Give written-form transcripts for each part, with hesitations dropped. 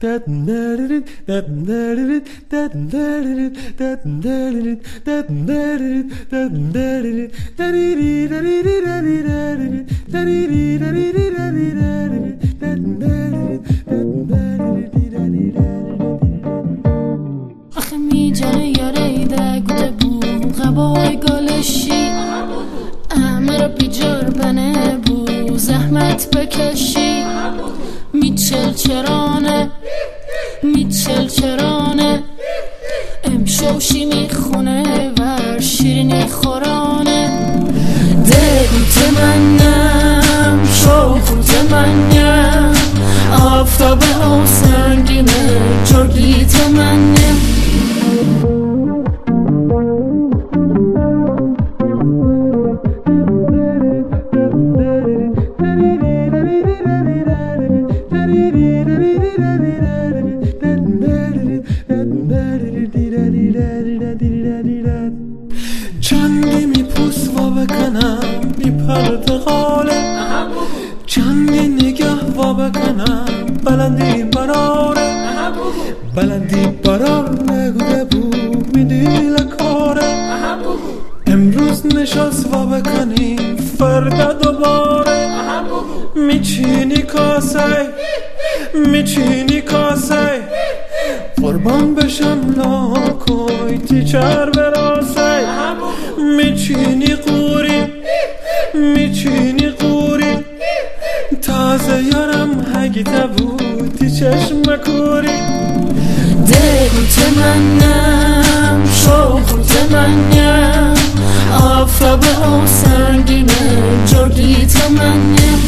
آخه میجانه یاریده گوده بو غبای گلشی امر بیجار بنه بو زحمت بکشی میچل چرانه امشوشی میخونه ور شیرینی خورانه دل تمنم شوخ تمنم آفتاب او سنگینه جردی تمنم چندی میپوس و بکنم بی پرتقاله چندی نگه و بکنم بلندی براره نگوده بود میدی لکاره امروز نشست و بکنیم فردا دوباره میچینی کاسه قربان بشم لاکوی تیچر براسه میچینی قوری تازه یارم هگیده بودی چشم کوری دل تمنم شوق تمنم آفتاب او سنگینه جردی تمنم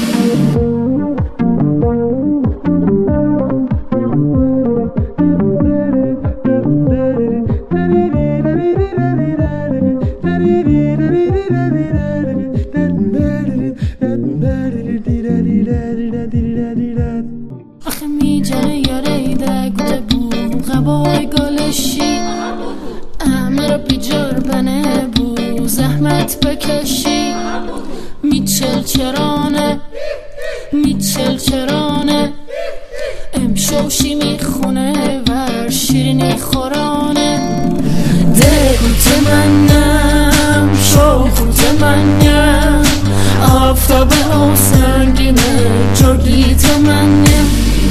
آخه میجانه یاریده گوده بو غبای گلشی امر بیجار بنه بو زحمت بکشی میچل چرانه امشوشی میخونه ور شیرینی خورانه دل تمنم شوخ تمنم آفتاب او سنگینه جردی تمنم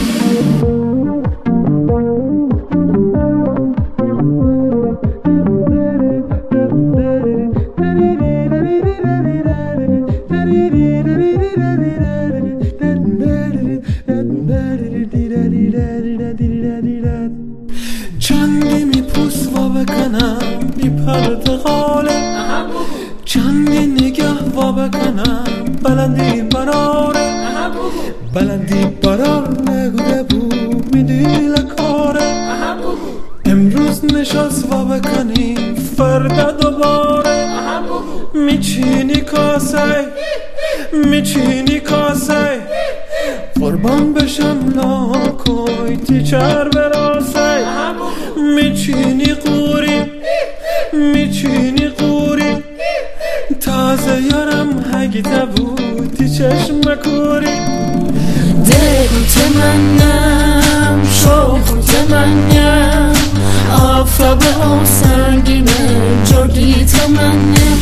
چندی میپوس و بکنم بی پرتقاله چندی نگه و بکنم بلندی برار نگوده بود میدی لکاره امروز نشست و بکنیم فردا دوباره میچینی کاسه قربان بشم لاکوی تیچر براسه میچینی قوری تازه یارم هگیده بودی چشم کوری دل تمنم شوق تمنم آفتاب او سنگینه جردی تمنم